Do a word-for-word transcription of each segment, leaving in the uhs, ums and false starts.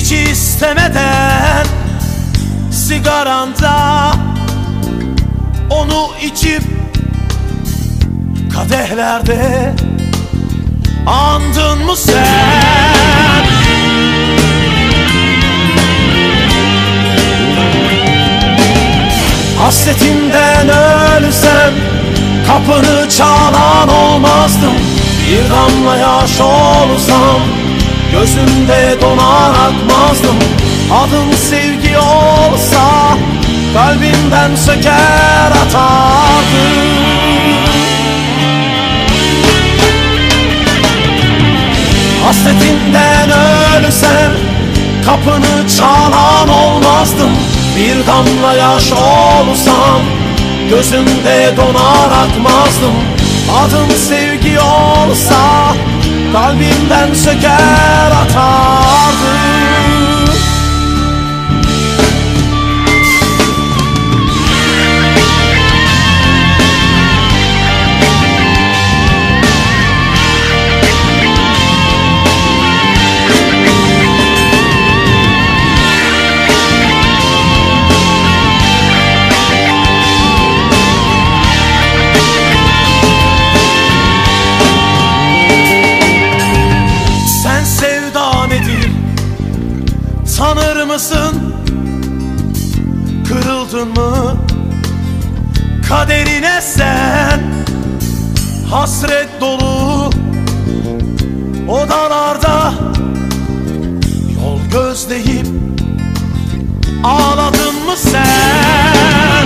hiç istemeden sigaranda onu içip kadehlerde andın mı sen? Hasretinden ölsem kapını çalan olmazdım. Bir damla yaş olsam gözümde donar akmazdım. Adım sevgi olsa kalbimden söker atardım. Hasretinden ölsem kapını çalan olmazdım. Bir damla yaş olsam gözümde donar akmazdım. Adım sevgi olsa kalbimden söker atardım. Tanır mısın? Kırıldın mı kaderine sen? Hasret dolu odalarda yol gözleyip ağladın mı sen?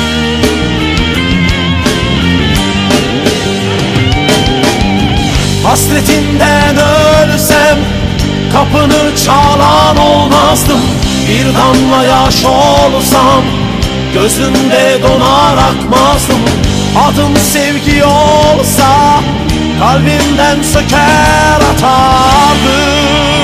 Hasretinden ölsem kapını çalan olmazdım. Bir damla yaş olsam gözümde donar akmazdım. Adım sevgi olsa kalbimden söker atardım.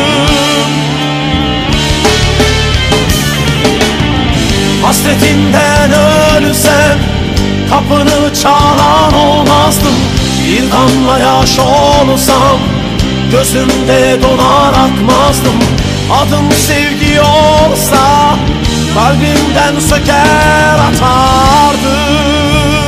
Hasretinden ölsem kapını çalan olmazdım. Bir damla yaş olsam gözümde donar akmazdım. Adım sevgi olsa kalbimden söker atardım.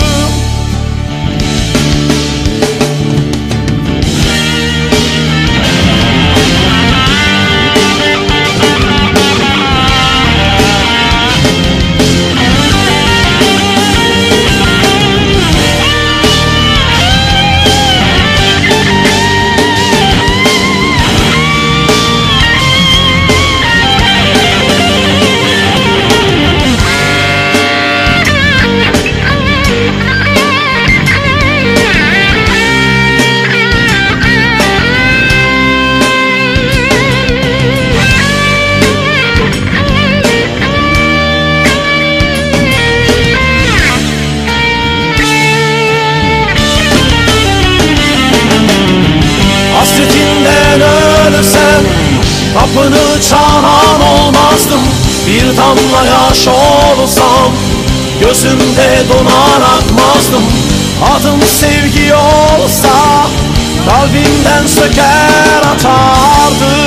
Hasretinden ölsem kapını çalan olmazdım. Bir damla yaş olsam gözümde donar akmazdım. Adım sevgi olsa kalbimden söker atardım.